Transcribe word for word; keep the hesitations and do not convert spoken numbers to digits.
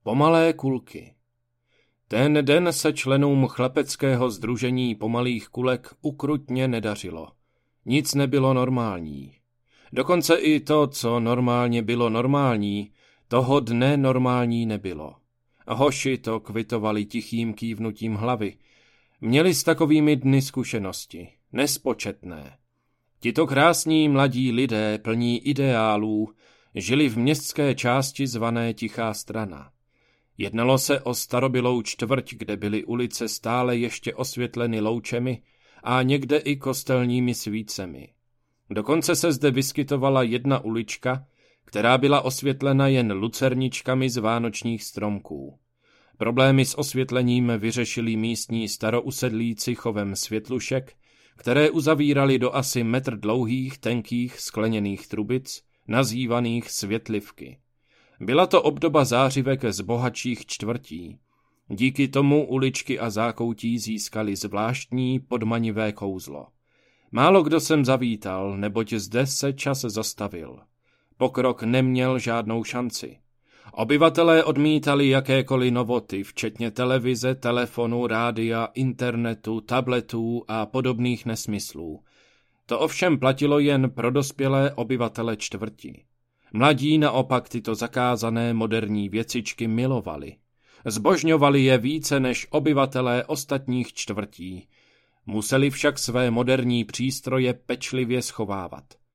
Pomalé kulky. Ten den se členům chlepeckého sdružení pomalých kulek ukrutně nedařilo. Nic nebylo normální. Dokonce i to, co normálně bylo normální, toho dne normální nebylo. Hoši to kvitovali tichým kývnutím hlavy. Měli s takovými dny zkušenosti, nespočetné. Tito krásní mladí lidé plní ideálů žili v městské části zvané Tichá Strana. Jednalo se o starobylou čtvrť, kde byly ulice stále ještě osvětleny loučemi a někde i kostelními svícemi. Dokonce se zde vyskytovala jedna ulička, která byla osvětlena jen lucerničkami z vánočních stromků. Problémy s osvětlením vyřešili místní starousedlíci chovem světlušek, které uzavírali do asi metr dlouhých, tenkých, skleněných trubic, nazývaných světlivky. Byla to obdoba zářivek z bohatších čtvrtí. Díky tomu uličky a zákoutí získaly zvláštní podmanivé kouzlo. Málo kdo sem zavítal, neboť zde se čas zastavil. Pokrok neměl žádnou šanci. Obyvatelé odmítali jakékoliv novoty, včetně televize, telefonu, rádia, internetu, tabletů a podobných nesmyslů. To ovšem platilo jen pro dospělé obyvatele čtvrti. Mladí naopak tyto zakázané moderní věcičky milovali. Zbožňovali je více než obyvatelé ostatních čtvrtí. Museli však své moderní přístroje pečlivě schovávat.